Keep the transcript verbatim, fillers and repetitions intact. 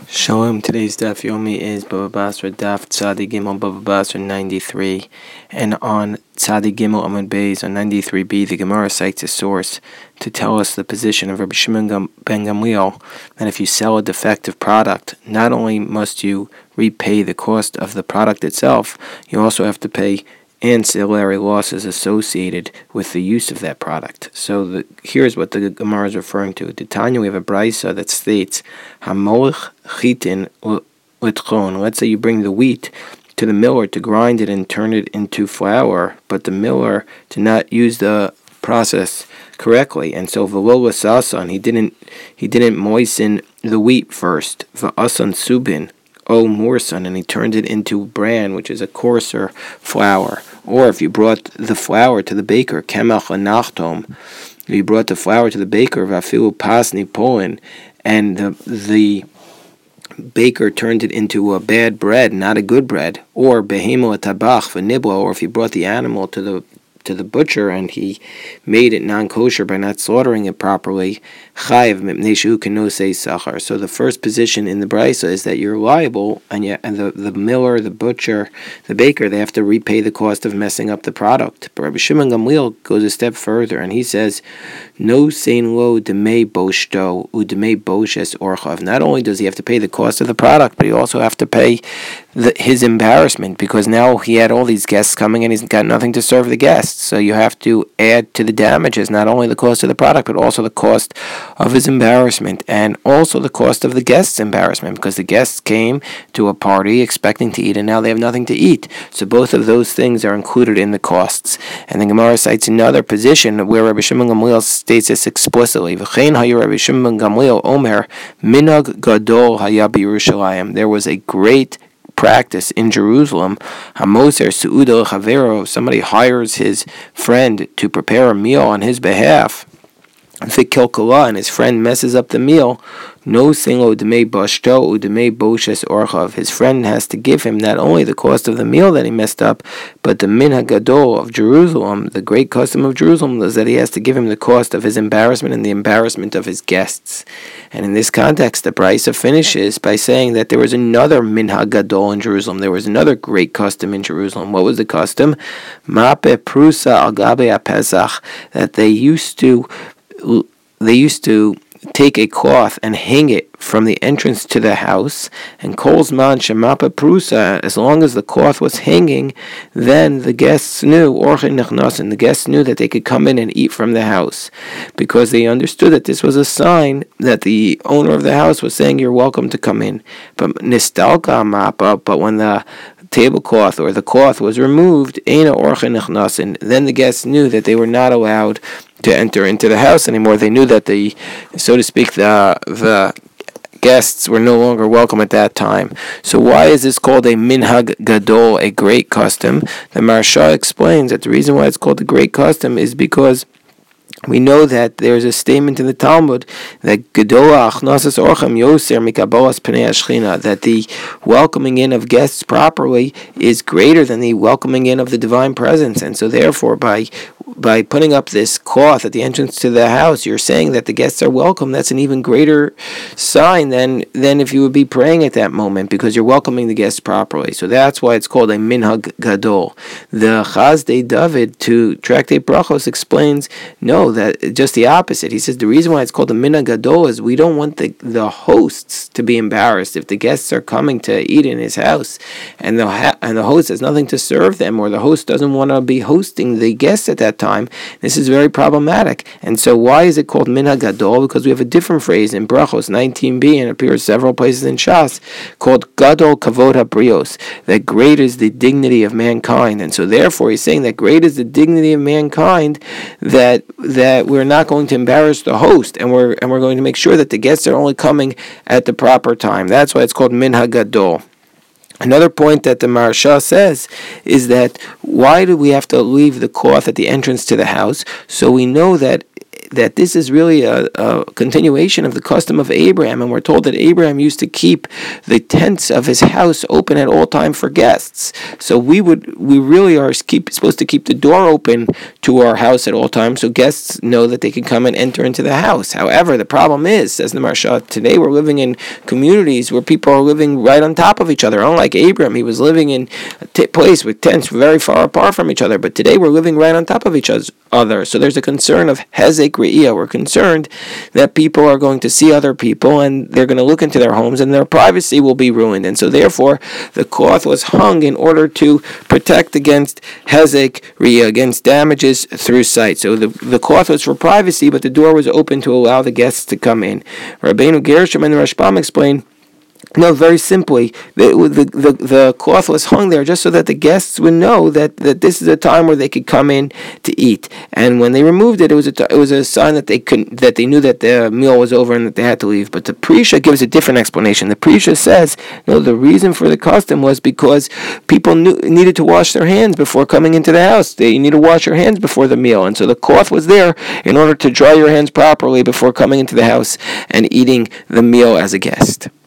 Shalom. Today's Daf Yomi is Baba Basra Daf Tzadi Gimel Baba Basra ninety-three, and on Tzadi Gimel Amud Beis on ninety-three b, the Gemara cites a source to tell us the position of Rabbi Shimon ben Gamliel that if you sell a defective product, not only must you repay the cost of the product itself, you also have to pay ancillary losses associated with the use of that product. So the, here's what the Gemara is referring to. The Tanya, we have a brisa that states, "Hamolch chitin litchon." Let's say you bring the wheat to the miller to grind it and turn it into flour, but the miller did not use the process correctly, and so v'lo sasan, he didn't he didn't moisten the wheat first. V'asan subin, O Morson, and he turned it into bran, which is a coarser flour. Or if you brought the flour to the baker, kemach anachtom, you brought the flour to the baker, vafilu pasni polin, and the the baker turned it into a bad bread, not a good bread. Or behemo tabach v'niblo, or if you brought the animal to the to the butcher and he made it non-kosher by not slaughtering it properly, chayiv mipnei shehu kenosei sachar. So the first position in the brisa is that you're liable, and yet and the, the miller, the butcher, the baker, they have to repay the cost of messing up the product. But Rabbi Shimon Gamliel goes a step further, and he says, no sein lo demei boshto u demei boshes orchav. Not only does he have to pay the cost of the product, but he also have to pay the, his embarrassment, because now he had all these guests coming and he's got nothing to serve the guests. So you have to add to the damages not only the cost of the product, but also the cost of his embarrassment, and also the cost of the guests' embarrassment, because the guests came to a party expecting to eat and now they have nothing to eat. So both of those things are included in the costs. And the Gemara cites another position where Rabbi Shimon Gamliel states this explicitly. V'chein hayu Rabbi Shimon Gamliel omer minhag gadol haya b'Yerushalayim. There was a great practice in Jerusalem. Hamoser su'uda chavero, somebody hires his friend to prepare a meal on his behalf, and his friend messes up the meal. No single demei bashto u demei boshes orchav. His friend has to give him not only the cost of the meal that he messed up, but the minhag gadol of Jerusalem, the great custom of Jerusalem, is that he has to give him the cost of his embarrassment and the embarrassment of his guests. And in this context, the brisa finishes by saying that there was another minhag gadol in Jerusalem. There was another great custom in Jerusalem. What was the custom? Mape prusa al gabe pesach, that they used to they used to take a cloth and hang it from the entrance to the house, and kolzman shemapa prusa, as long as the cloth was hanging, then the guests knew, orchin nechnasin, the guests knew that they could come in and eat from the house, because they understood that this was a sign that the owner of the house was saying, you're welcome to come in. But nistalka mapa, but when the tablecloth or the cloth was removed, eina orchin nechnasin, then the guests knew that they were not allowed to enter into the house anymore. They knew that the, so to speak, the the guests were no longer welcome at that time. So why is this called a minhag gadol, a great custom? The Maharsha explains that the reason why it's called a great custom is because we know that there's a statement in the Talmud that Gedola Achnasas Orchem Yoser Mikabolas Pnei Ashchina, that the welcoming in of guests properly is greater than the welcoming in of the divine presence, and so therefore by by putting up this cloth at the entrance to the house, you're saying that the guests are welcome. That's an even greater sign than than if you would be praying at that moment, because you're welcoming the guests properly. So that's why it's called a minhag gadol. The Chazdei David to Tractate Brachos explains, no, that just the opposite. He says the reason why it's called a minhag gadol is we don't want the, the hosts to be embarrassed. If the guests are coming to eat in his house and the, ha- and the host has nothing to serve them, or the host doesn't want to be hosting the guests at that time, this is very problematic. And so why is it called minhag gadol? Because we have a different phrase in Brachos nineteen b, and it appears several places in Shas, called gadol kavod habrios, that great is the dignity of mankind. And so therefore he's saying that great is the dignity of mankind, that that we're not going to embarrass the host, and we're and we're going to make sure that the guests are only coming at the proper time. That's why it's called minhag gadol. Another point that the Maharsha says is that why do we have to leave the cloth at the entrance to the house? So we know that that this is really a, a continuation of the custom of Abraham, and we're told that Abraham used to keep the tents of his house open at all time for guests. So we would we really are keep, supposed to keep the door open to our house at all times, so guests know that they can come and enter into the house. However, the problem is, says the Maharsha, today we're living in communities where people are living right on top of each other. Unlike Abraham, he was living in a t- place with tents very far apart from each other, but today we're living right on top of each other. So there's a concern of hezek re'iyah. We're concerned that people are going to see other people and they're going to look into their homes and their privacy will be ruined. And so therefore, the cloth was hung in order to protect against hezek re'iyah, against damages through sight. So the, the cloth was for privacy, but the door was open to allow the guests to come in. Rabbeinu Gershom and the Rashbam explain, no, very simply, the, the the the cloth was hung there just so that the guests would know that, that this is a time where they could come in to eat. And when they removed it, it was a it was a sign that they couldn't that they knew that the meal was over and that they had to leave. But the Prisha gives a different explanation. The Prisha says, no, the reason for the custom was because people knew, needed to wash their hands before coming into the house. They need to wash their hands before the meal, and so the cloth was there in order to dry your hands properly before coming into the house and eating the meal as a guest.